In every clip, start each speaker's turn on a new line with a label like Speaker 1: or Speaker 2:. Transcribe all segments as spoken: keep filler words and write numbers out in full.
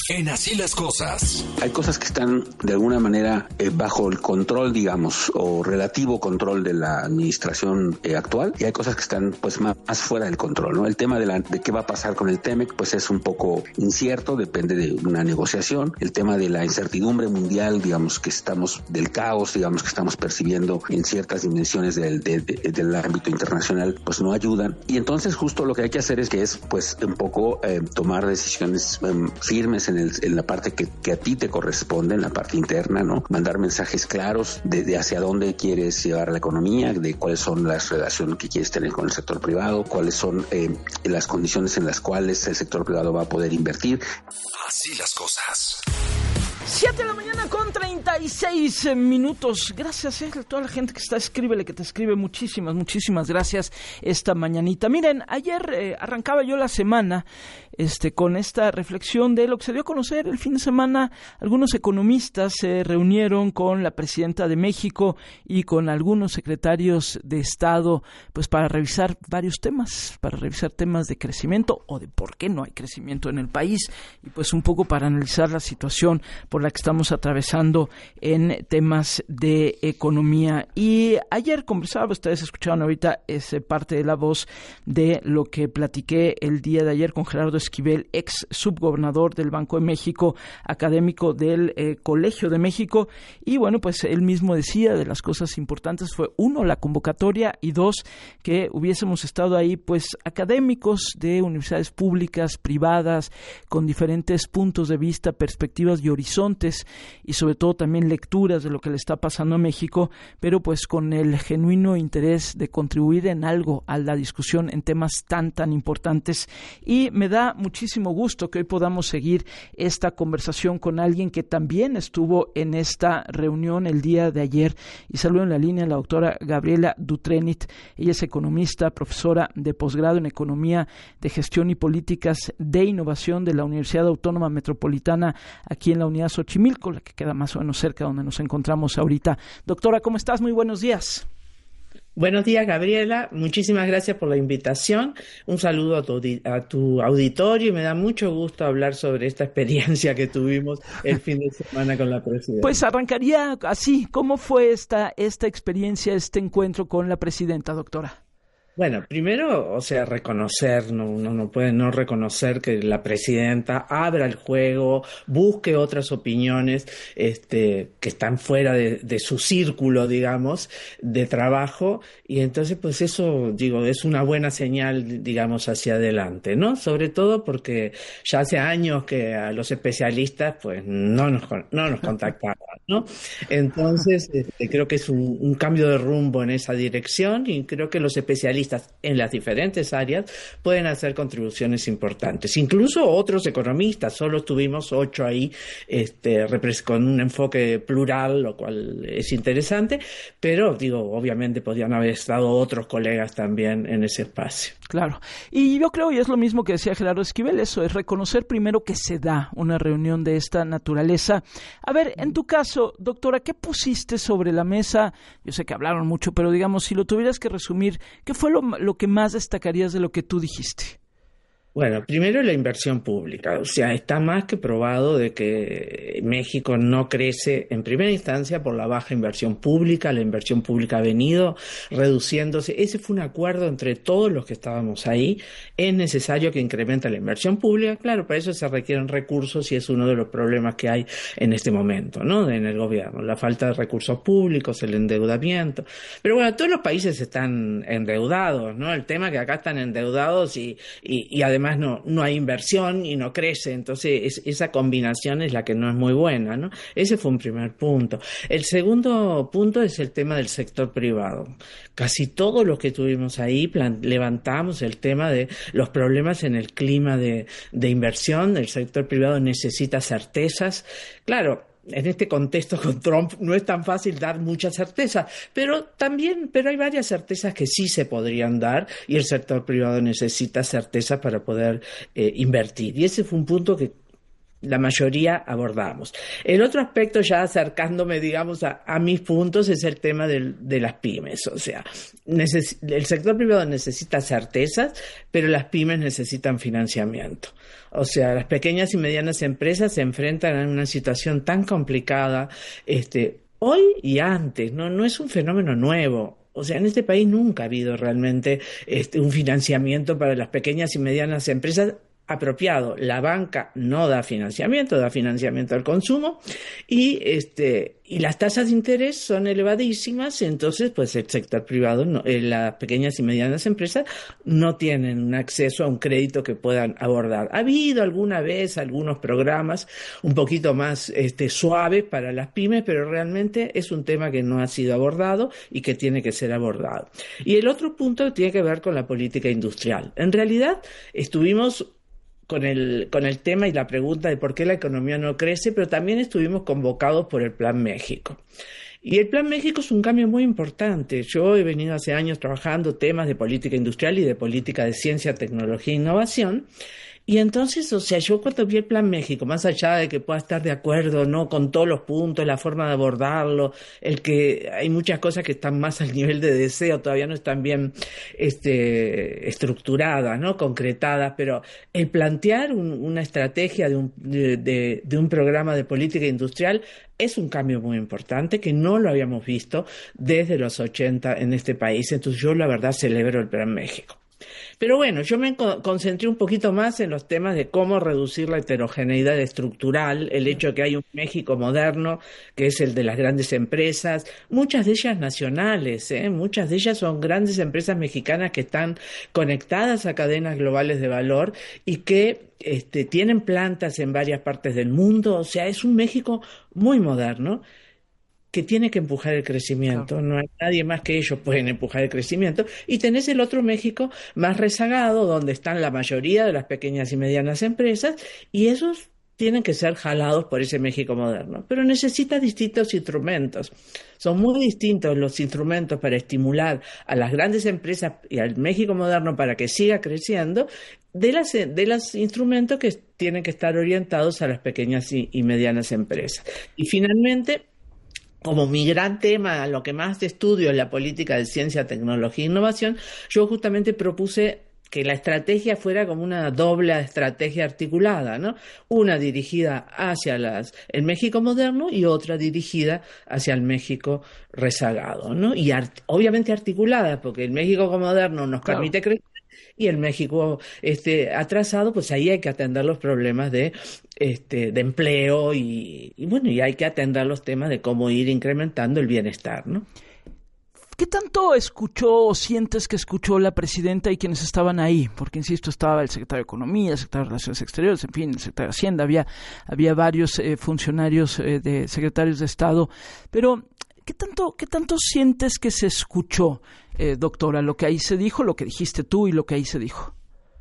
Speaker 1: En Así las Cosas.
Speaker 2: Hay cosas que están de alguna manera eh, bajo el control, digamos, o relativo control de la administración eh, actual, y hay cosas que están pues más, más fuera del control, ¿no? El tema de, la, de qué va a pasar con el T-M E C pues es un poco incierto, depende de una negociación. El tema de la incertidumbre mundial, digamos que estamos, del caos, digamos que estamos percibiendo en ciertas dimensiones del, de, de, del ámbito internacional, pues no ayudan. Y entonces justo lo que hay que hacer es que es pues un poco eh, tomar decisiones eh, firmes en, el, en la parte que, que a ti te corresponde, en la parte interna, ¿no? Mandar mensajes claros de, de hacia dónde quieres llevar la economía, de cuáles son las relaciones que quieres tener con el sector privado, cuáles son eh, las condiciones en las cuales el sector privado va a poder invertir.
Speaker 1: Así las cosas.
Speaker 3: siete de la mañana con treinta y seis minutos. Gracias eh, a toda la gente que está, escríbele, que te escribe. Muchísimas, muchísimas gracias esta mañanita. Miren, ayer eh, arrancaba yo la semana este, con esta reflexión de lo que se dio a conocer el fin de semana. Algunos economistas se reunieron con la presidenta de México y con algunos secretarios de Estado, pues para revisar varios temas, para revisar temas de crecimiento o de por qué no hay crecimiento en el país, y pues un poco para analizar la situación por la que estamos atravesando en temas de economía. Y ayer conversaba, ustedes escucharon ahorita esa parte de la voz de lo que platiqué el día de ayer con Gerardo Esquivel, ex subgobernador del Banco de México, académico del eh, Colegio de México, y bueno, pues él mismo decía de las cosas importantes fue, uno, la convocatoria, y dos, que hubiésemos estado ahí pues académicos de universidades públicas, privadas, con diferentes puntos de vista, perspectivas y horizontes, y sobre todo también lecturas de lo que le está pasando a México, pero pues con el genuino interés de contribuir en algo a la discusión en temas tan tan importantes. Y me da muchísimo gusto que hoy podamos seguir esta conversación con alguien que también estuvo en esta reunión el día de ayer, y saludo en la línea a la doctora Gabriela Dutrenit. Ella es economista, profesora de posgrado en Economía de Gestión y Políticas de Innovación de la Universidad Autónoma Metropolitana, aquí en la Unidad Xochimilco, la que queda más o menos cerca donde nos encontramos ahorita. Doctora, ¿cómo estás? Muy buenos días.
Speaker 4: Buenos días, Gabriela. Muchísimas gracias por la invitación. Un saludo a tu, a tu auditorio, y me da mucho gusto hablar sobre esta experiencia que tuvimos el fin de semana con la presidenta.
Speaker 3: Pues arrancaría así. ¿Cómo fue esta, esta experiencia, este encuentro con la presidenta, doctora?
Speaker 4: Bueno, primero, o sea, reconocer, no, uno no puede no reconocer que la presidenta abra el juego, busque otras opiniones este, que están fuera de, de su círculo, digamos, de trabajo, y entonces, pues eso, digo, es una buena señal, digamos, hacia adelante, ¿no? Sobre todo porque ya hace años que a los especialistas, pues, no nos, no nos contactaban, ¿no? Entonces, este, creo que es un, un cambio de rumbo en esa dirección, y creo que los especialistas en las diferentes áreas pueden hacer contribuciones importantes. Incluso otros economistas, solo tuvimos ocho ahí, este, con un enfoque plural, lo cual es interesante, pero digo, obviamente podrían haber estado otros colegas también en ese espacio.
Speaker 3: Claro, y yo creo, y es lo mismo que decía Gerardo Esquivel, eso es reconocer primero que se da una reunión de esta naturaleza. A ver, en tu caso, doctora, ¿qué pusiste sobre la mesa? Yo sé que hablaron mucho, pero digamos, si lo tuvieras que resumir, ¿qué fue lo, lo que más destacarías de lo que tú dijiste?
Speaker 4: Bueno, primero la inversión pública. O sea, está más que probado de que México no crece en primera instancia por la baja inversión pública. La inversión pública ha venido reduciéndose. Ese fue un acuerdo entre todos los que estábamos ahí. Es necesario que incremente la inversión pública. Claro, para eso se requieren recursos, y es uno de los problemas que hay en este momento, ¿no? En el gobierno. La falta de recursos públicos, el endeudamiento. Pero bueno, todos los países están endeudados, ¿no? El tema es que acá están endeudados y, y, y además No, no hay inversión y no crece, entonces es, esa combinación es la que no es muy buena, ¿no? Ese fue un primer punto. El segundo punto es el tema del sector privado. Casi todos los que estuvimos ahí plan, levantamos el tema de los problemas en el clima de, de inversión. El sector privado necesita certezas. Claro, en este contexto con Trump no es tan fácil dar mucha certeza, pero también, pero hay varias certezas que sí se podrían dar, y el sector privado necesita certeza para poder eh, invertir. Y ese fue un punto que la mayoría abordamos. El otro aspecto, ya acercándome, digamos, a, a mis puntos, es el tema del, de las pymes. O sea, neces- el sector privado necesita certezas, pero las pymes necesitan financiamiento. O sea, las pequeñas y medianas empresas se enfrentan a una situación tan complicada, este, hoy y antes, no, no es un fenómeno nuevo. O sea, en este país nunca ha habido realmente este, un financiamiento para las pequeñas y medianas empresas apropiado. La banca no da financiamiento, da financiamiento al consumo y este y las tasas de interés son elevadísimas, entonces pues el sector privado, no, eh, las pequeñas y medianas empresas no tienen un acceso a un crédito que puedan abordar. Ha habido alguna vez algunos programas un poquito más este, suaves para las pymes, pero realmente es un tema que no ha sido abordado y que tiene que ser abordado. Y el otro punto tiene que ver con la política industrial. En realidad estuvimos con el, con el tema y la pregunta de por qué la economía no crece, pero también estuvimos convocados por el Plan México. Y el Plan México es un cambio muy importante. Yo he venido hace años trabajando temas de política industrial y de política de ciencia, tecnología e innovación. Y entonces, o sea, yo cuando vi el Plan México, más allá de que pueda estar de acuerdo o no con todos los puntos, la forma de abordarlo, el que hay muchas cosas que están más al nivel de deseo, todavía no están bien este, estructuradas, ¿no? Concretadas, pero el plantear un, una estrategia de un, de, de, de un programa de política industrial es un cambio muy importante que no lo habíamos visto desde los ochenta en este país. Entonces yo la verdad celebro el Plan México. Pero bueno, yo me concentré un poquito más en los temas de cómo reducir la heterogeneidad estructural, el hecho de que hay un México moderno, que es el de las grandes empresas, muchas de ellas nacionales, ¿eh? Muchas de ellas son grandes empresas mexicanas que están conectadas a cadenas globales de valor y que este, tienen plantas en varias partes del mundo. O sea, es un México muy moderno que tiene que empujar el crecimiento. Claro. No hay nadie más que ellos pueden empujar el crecimiento. Y tenés el otro México más rezagado, donde están la mayoría de las pequeñas y medianas empresas, y esos tienen que ser jalados por ese México moderno. Pero necesita distintos instrumentos. Son muy distintos los instrumentos para estimular a las grandes empresas y al México moderno para que siga creciendo, de las, de los instrumentos que tienen que estar orientados a las pequeñas y, y medianas empresas. Y finalmente, como mi gran tema, lo que más estudio es la política de ciencia, tecnología e innovación, yo justamente propuse que la estrategia fuera como una doble estrategia articulada, ¿no? Una dirigida hacia las, el México moderno y otra dirigida hacia el México rezagado, ¿no? Y art, obviamente articulada, porque el México moderno nos claro. permite crecer y el México este, atrasado, pues ahí hay que atender los problemas de, este, de empleo y, y bueno, y hay que atender los temas de cómo ir incrementando el bienestar, ¿no?
Speaker 3: ¿Qué tanto escuchó o sientes que escuchó la presidenta y quienes estaban ahí? Porque, insisto, estaba el secretario de Economía, el secretario de Relaciones Exteriores, en fin, el secretario de Hacienda, había, había varios eh, funcionarios eh, de secretarios de Estado, pero ¿qué tanto, qué tanto sientes que se escuchó, eh, doctora, lo que ahí se dijo, lo que dijiste tú y lo que ahí se dijo?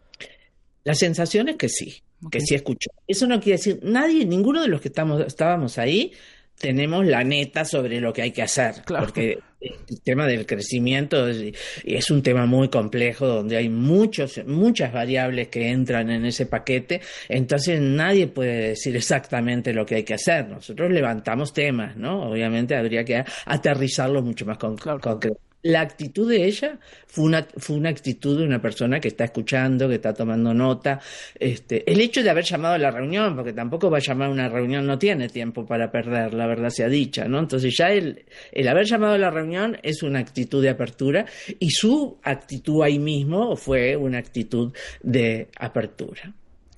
Speaker 4: La sensación es que sí, okay. que sí escuchó. Eso no quiere decir, nadie, ninguno de los que estamos, estábamos ahí, tenemos la neta sobre lo que hay que hacer, claro. porque el tema del crecimiento es, es un tema muy complejo donde hay muchos, muchas variables que entran en ese paquete, entonces nadie puede decir exactamente lo que hay que hacer. Nosotros levantamos temas, ¿no? Obviamente habría que aterrizarlos mucho más con, claro. concreto. La actitud de ella fue una, fue una actitud de una persona que está escuchando, que está tomando nota. Este, el hecho de haber llamado a la reunión, porque tampoco va a llamar a una reunión, no tiene tiempo para perder, la verdad sea dicha, ¿no? Entonces ya el, el haber llamado a la reunión es una actitud de apertura y su actitud ahí mismo fue una actitud de apertura.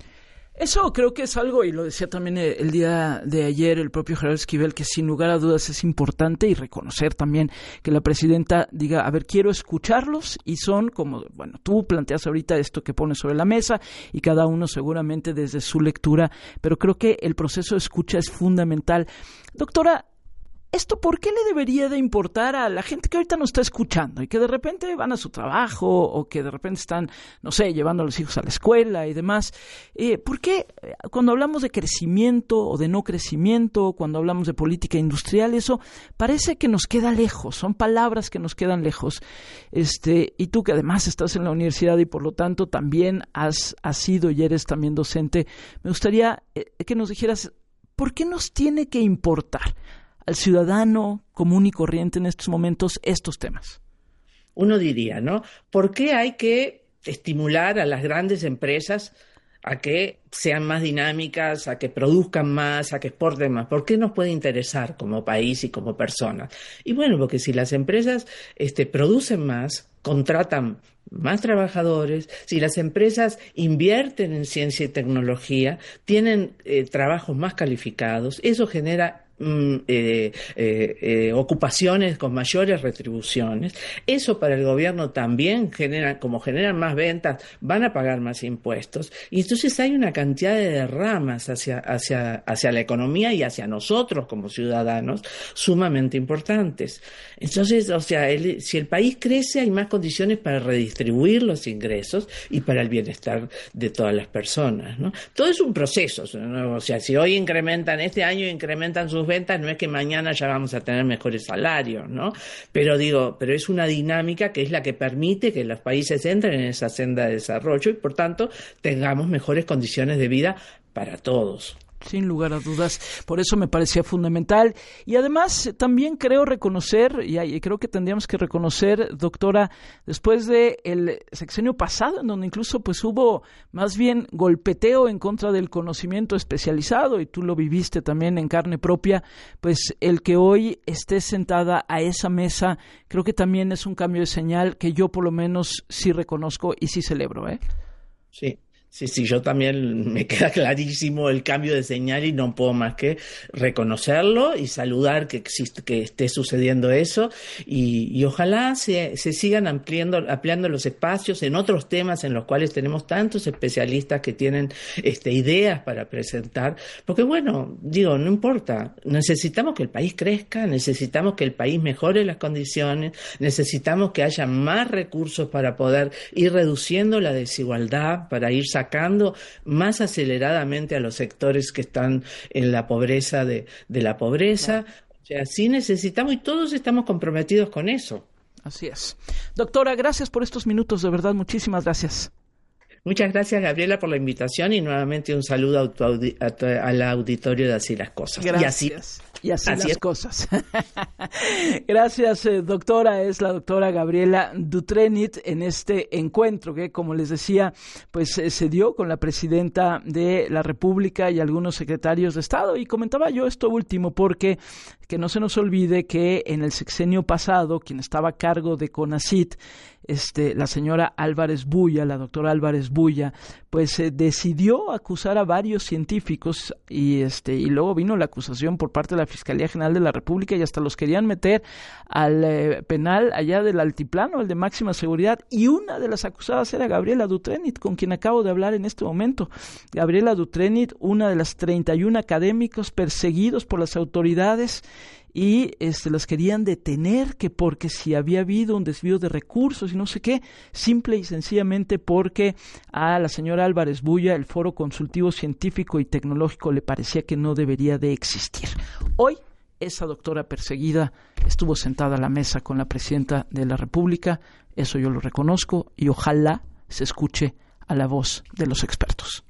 Speaker 3: Eso creo que es algo, y lo decía también el día de ayer el propio Gerardo Esquivel, que sin lugar a dudas es importante, y reconocer también que la presidenta diga, a ver, quiero escucharlos, y son como, bueno, tú planteas ahorita esto que pones sobre la mesa, y cada uno seguramente desde su lectura, pero creo que el proceso de escucha es fundamental. Doctora, ¿Esto por qué le debería de importar a la gente que ahorita nos está escuchando y que de repente van a su trabajo o que de repente están, no sé, llevando a los hijos a la escuela y demás? Eh, ¿Por qué cuando hablamos de crecimiento o de no crecimiento, cuando hablamos de política industrial, eso parece que nos queda lejos, son palabras que nos quedan lejos? Este, y tú que además estás en la universidad y por lo tanto también has, has sido y eres también docente, me gustaría eh, que nos dijeras, ¿por qué nos tiene que importar al ciudadano común y corriente en estos momentos estos temas?
Speaker 4: Uno diría, ¿no? ¿Por qué hay que estimular a las grandes empresas a que sean más dinámicas, a que produzcan más, a que exporten más? ¿Por qué nos puede interesar como país y como personas? Y bueno, porque si las empresas este, producen más, contratan más trabajadores, si las empresas invierten en ciencia y tecnología, tienen eh, trabajos más calificados, eso genera Eh, eh, eh, ocupaciones con mayores retribuciones. Eso para el gobierno también genera, como generan más ventas, van a pagar más impuestos, y entonces hay una cantidad de derramas hacia, hacia, hacia la economía y hacia nosotros como ciudadanos sumamente importantes. Entonces, o sea, el, si el país crece, hay más condiciones para redistribuir los ingresos y para el bienestar de todas las personas, ¿no? Todo es un proceso, ¿no? O sea, si hoy incrementan, este año incrementan sus ventas, no es que mañana ya vamos a tener mejores salarios, ¿no? Pero digo, pero es una dinámica que es la que permite que los países entren en esa senda de desarrollo y por tanto tengamos mejores condiciones de vida para todos.
Speaker 3: Sin lugar a dudas, por eso me parecía fundamental. Y además también creo reconocer, y creo que tendríamos que reconocer, doctora, después de el sexenio pasado, en donde incluso pues hubo más bien golpeteo en contra del conocimiento especializado, y tú lo viviste también en carne propia, pues el que hoy estés sentada a esa mesa, creo que también es un cambio de señal que yo por lo menos sí reconozco y sí celebro, ¿eh?
Speaker 4: Sí. Sí, sí, yo también me queda clarísimo el cambio de señal y no puedo más que reconocerlo y saludar que existe, que esté sucediendo eso y, y ojalá se, se sigan ampliando, ampliando los espacios en otros temas en los cuales tenemos tantos especialistas que tienen este, ideas para presentar, porque bueno, digo, no importa, necesitamos que el país crezca, necesitamos que el país mejore las condiciones, necesitamos que haya más recursos para poder ir reduciendo la desigualdad, para ir sacando más aceleradamente a los sectores que están en la pobreza de, de la pobreza. O sea, sí necesitamos y todos estamos comprometidos con eso.
Speaker 3: Así es. Doctora, gracias por estos minutos, de verdad, muchísimas gracias.
Speaker 4: Muchas gracias, Gabriela, por la invitación y nuevamente un saludo a tu audi- a tu, al auditorio de Así las Cosas.
Speaker 3: Gracias.
Speaker 4: Y así,
Speaker 3: y así,
Speaker 4: así
Speaker 3: las
Speaker 4: es.
Speaker 3: cosas. Gracias, eh, doctora. Es la doctora Gabriela Dutrenit en este encuentro que, como les decía, pues eh, se dio con la presidenta de la República y algunos secretarios de Estado. Y comentaba yo esto último porque que no se nos olvide que en el sexenio pasado, quien estaba a cargo de CONACYT, este, la señora Álvarez Bulla, la doctora Álvarez Bulla, pues eh, decidió acusar a varios científicos y este y luego vino la acusación por parte de la Fiscalía General de la República y hasta los querían meter al eh, penal allá del altiplano, el de máxima seguridad, y una de las acusadas era Gabriela Dutrenit, con quien acabo de hablar en este momento. Gabriela Dutrenit, una de las treinta y uno académicos perseguidos por las autoridades y este, las querían detener, que porque si había habido un desvío de recursos y no sé qué, simple y sencillamente porque a la señora Álvarez Bulla el Foro Consultivo Científico y Tecnológico le parecía que no debería de existir. Hoy esa doctora perseguida estuvo sentada a la mesa con la presidenta de la República, eso yo lo reconozco y ojalá se escuche a la voz de los expertos.